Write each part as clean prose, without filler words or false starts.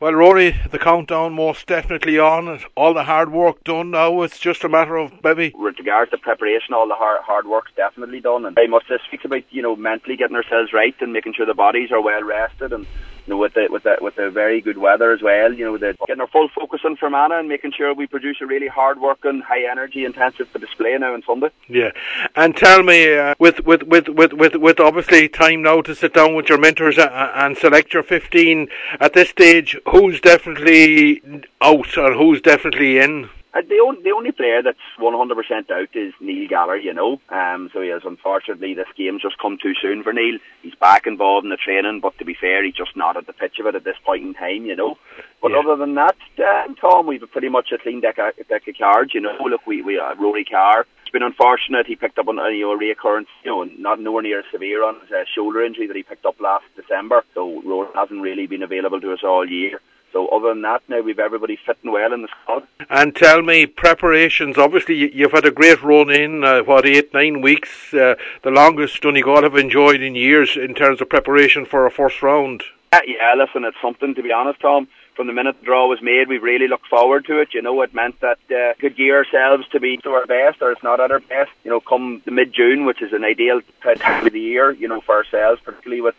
Well, Rory, the countdown most definitely on. All the hard work done now. It's just a matter of maybe. With regards to preparation, all the hard work's definitely done, and very much this speaks about mentally getting ourselves right and making sure the bodies are well rested, and with the very good weather as well. Getting our full focus on Fermanagh and making sure we produce a really hard working, high energy, intensive display now on Sunday. Yeah, and tell me, with obviously time now to sit down with your mentors and select your 15 at this stage, who's definitely out and who's definitely in? The only player that's 100% out is Neil Gallagher, so yes, unfortunately this game's just come too soon for Neil. He's back involved in the training, but to be fair, he's just not at the pitch of it at this point in time, But Other than that, Tom, we've pretty much a clean deck of cards, Look, we Rory Carr, it's been unfortunate. He picked up on a reoccurrence, not nowhere near severe on his shoulder injury that he picked up last December. So Rory hasn't really been available to us all year. So other than that, now we've everybody fitting well in the squad. And tell me, preparations, obviously you've had a great run in, 8-9 weeks, the longest Donegal have enjoyed in years in terms of preparation for a first round. Yeah, listen, it's something, to be honest, Tom. From the minute the draw was made, we really looked forward to it. It meant that could gear ourselves to be to our best, or if not at our best, come the mid-June, which is an ideal time of the year, for ourselves, particularly with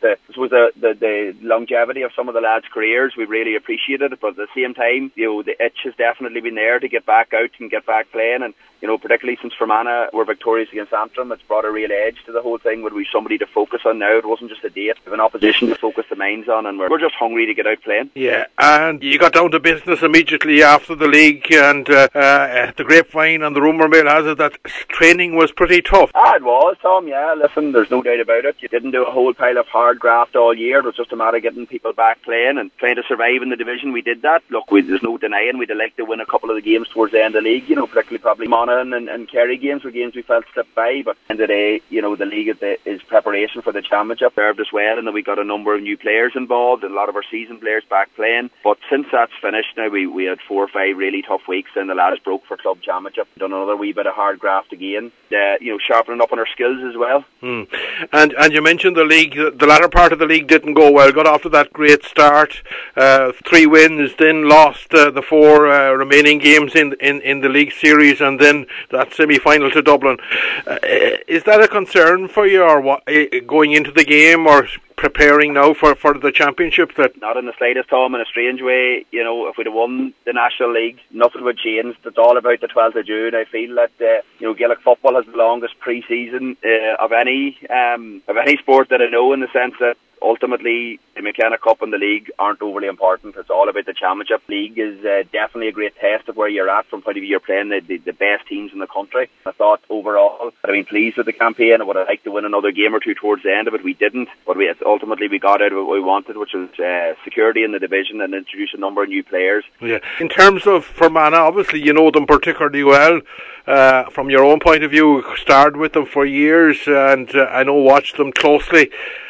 the longevity of some of the lads' careers. We really appreciated it, but at the same time, the itch has definitely been there to get back out and get back playing, and particularly since Fermanagh were victorious against Antrim, it's brought a real edge to the whole thing. With we somebody to focus on now, it wasn't just a date. We have an opposition to focus the minds on, and we're just hungry to get out playing. Yeah, and you got down to business immediately after the league, and the grapevine and the rumour mill has it that training was pretty tough. It was, Tom, yeah. Listen, there's no doubt about it. You didn't do a whole pile of hard graft all year. It was just a matter of getting people back playing and trying to survive in the division. We did that. Look, there's no denying we'd like to win a couple of the games towards the end of the league, particularly probably Monaghan and Kerry games were games we felt slipped by, but at the end of the day, the league is preparation for the championship. Served us well, and then we got a number of new players involved and a lot of our seasoned players back playing. But since that's finished now, we had 4 or 5 really tough weeks, and the lads broke for club championship. Done another wee bit of hard graft again, sharpening up on our skills as well. And you mentioned the league. The latter part of the league didn't go well. Got off to that great start, 3 wins, then lost the 4 remaining games in the league series, and then that semi-final to Dublin. Is that a concern for you, or what, going into the game, or preparing now for the championship? That not in the slightest, Tom. In a strange way, if we'd have won the National League, nothing would change. It's all about the 12th of June. I feel that Gaelic football has the longest pre-season of any sport that I know, in the sense that ultimately the McKenna Cup and the league aren't overly important. It's all about the championship. League is definitely a great test of where you're at from point of view you're playing the best teams in the country. I thought overall I've been pleased with the campaign. I would have liked to win another game or two towards the end of it. We didn't, but ultimately we got out of what we wanted, which was security in the division and introduce a number of new players. Yeah. In terms of Fermanagh, obviously you know them particularly well. From your own point of view, starred with them for years, and I know watched them closely.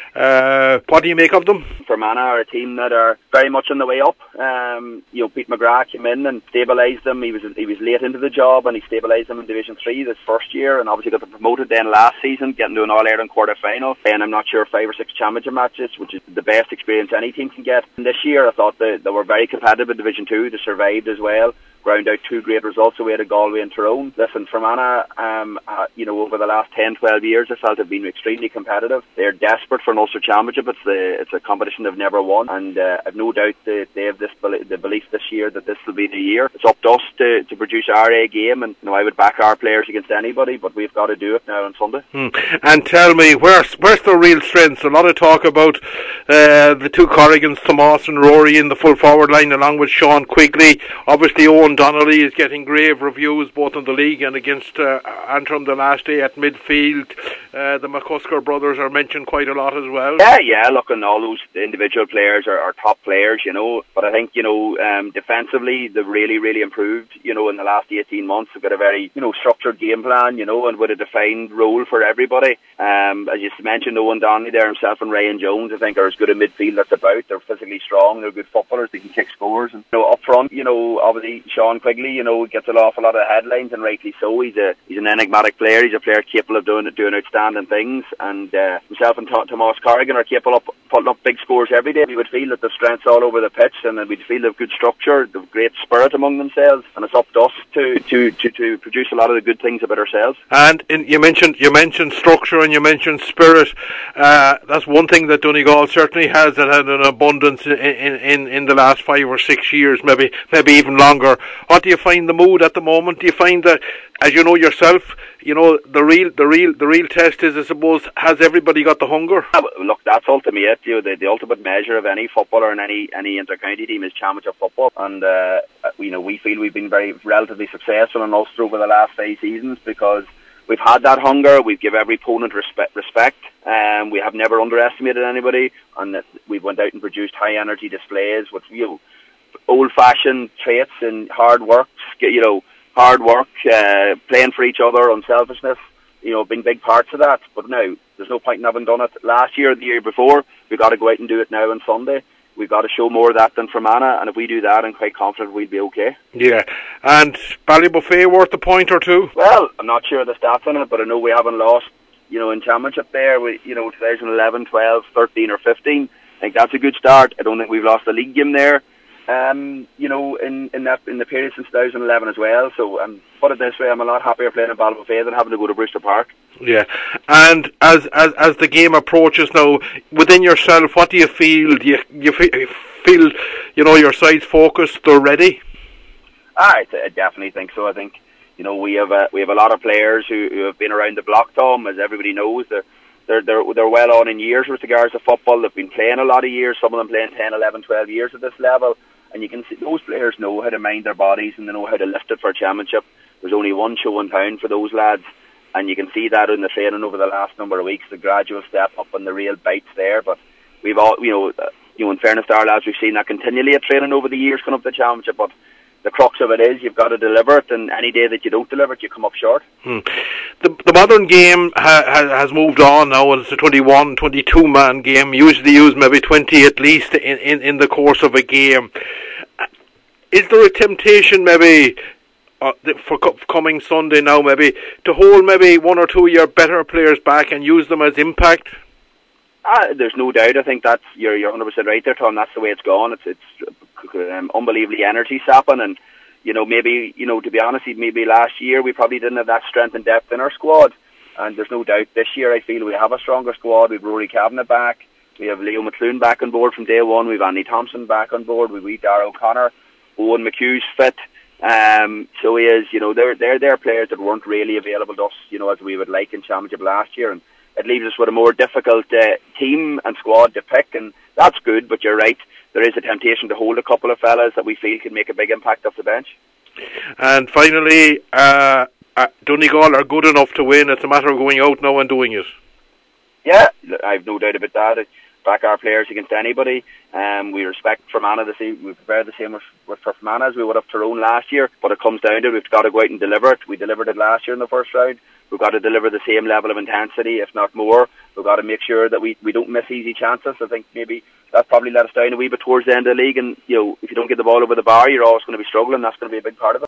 What do you make of them? Fermanagh are a team that are very much on the way up. Pete McGrath came in and stabilised them. He was late into the job, and he stabilised them in Division 3 this first year, and obviously got them promoted then last season, getting to an All-Ireland quarter-final, and I'm not sure 5 or 6 championship matches, which is the best experience any team can get. And this year I thought they were very competitive in Division 2. They survived as well. Ground out 2 great results away to Galway and Tyrone. Listen, Fermanagh, over the last 10-12 years, I felt have been extremely competitive. They're desperate for an Ulster Championship. It's a competition they've never won, and I've no doubt that they have the belief this year that this will be the year. It's up to us to produce our A game, and I would back our players against anybody, but we've got to do it now on Sunday. And tell me, where's the real strengths? A lot of talk about the 2 Corrigans, Tomas and Rory in the full forward line, along with Sean Quigley. Obviously Owen Donnelly is getting grave reviews both in the league and against Antrim the last day at midfield. The McCusker brothers are mentioned quite a lot as well. Yeah, look, and all those individual players are top players, but I think, defensively they've really, really improved, in the last 18 months. They've got a very, structured game plan, and with a defined role for everybody. As you mentioned, Owen Donnelly there himself and Ryan Jones, I think, are as good a midfield that's about. They're physically strong, they're good footballers, they can kick scores. And, up front, obviously Sean Quigley, gets an awful lot of headlines, and rightly so. He's an enigmatic player. He's a player capable of doing outstanding things. And himself and Tomas Corrigan are capable of putting up big scores every day. We would feel that the strength's all over the pitch, and we'd feel they've good structure, they've great spirit among themselves, and it's up to us to produce a lot of the good things about ourselves. And you mentioned structure and you mentioned spirit. That's one thing that Donegal certainly has, that had an abundance in the last 5 or 6 years, maybe even longer. What do you find the mood at the moment? Do you find that, as you know yourself, the real test is, I suppose, has everybody got the hunger? Look, that's ultimately it. The ultimate measure of any footballer and any inter-county team is championship football. And we feel we've been very relatively successful in Ulster over the last 5 seasons because we've had that hunger. We've given every opponent respect. We have never underestimated anybody, and that we've went out and produced high energy displays with old-fashioned traits and hard work. Playing for each other, unselfishness, being big parts of that. But now, there's no point in having done it last year or the year before. We've got to go out and do it now on Sunday. We've got to show more of that than Fermanagh, and if we do that, I'm quite confident we'll be okay. Yeah, and Ballybuffet worth a point or two? Well, I'm not sure of the stats on it, but I know we haven't lost, in championship there. 2011, 12, 13 or 15. I think that's a good start. I don't think we've lost a league game there. In the period since 2011 as well. So, put it this way, I'm a lot happier playing in Ballybuffet than having to go to Brewster Park. Yeah, and as the game approaches now, within yourself, what do you feel? Do you feel your side's focused? They're ready. I definitely think so. I think we have a lot of players who have been around the block, Tom, as everybody knows. They're well on in years with regards to football. They've been playing a lot of years, some of them playing 10, 11, 12 years at this level. And you can see those players know how to mind their bodies and they know how to lift it for a championship. There's only one show in town for those lads. And you can see that in the training over the last number of weeks, the gradual step up and the real bites there. But we've all, in fairness to our lads, we've seen that continually at training over the years coming up to the championship. But the crux of it is you've got to deliver it, and any day that you don't deliver it, you come up short. The modern game has moved on now. It's a 21, 22-man game. Usually use maybe 20 at least in the course of a game. Is there a temptation maybe for coming Sunday now maybe to hold maybe one or two of your better players back and use them as impact? There's no doubt. I think that's you're 100% right there, Tom. That's the way it's gone. It's unbelievably energy sapping, and maybe to be honest, maybe last year we probably didn't have that strength and depth in our squad, and there's no doubt this year I feel we have a stronger squad. We've Rory Kavanagh back, we have Leo McClune back on board from day one, we've Andy Thompson back on board, we've Dara O'Connor, Owen McHugh's fit, so he is. They're players that weren't really available to us, as we would like in championship last year, and it leaves us with a more difficult team and squad to pick, and that's good. But you're right, there is a temptation to hold a couple of fellas that we feel can make a big impact off the bench. And finally, Donegal are good enough to win. It's a matter of going out now and doing it. Yeah, I've no doubt about that. Back our players against anybody. We respect Fermanagh the same. We prepare the same with Fermanagh as we would have Tyrone last year. But it comes down to it, we've got to go out and deliver it. We delivered it last year in the first round. We've got to deliver the same level of intensity, if not more. We've got to make sure that we don't miss easy chances. I think maybe that probably let us down a wee bit towards the end of the league. And if you don't get the ball over the bar, you're always going to be struggling. That's going to be a big part of it.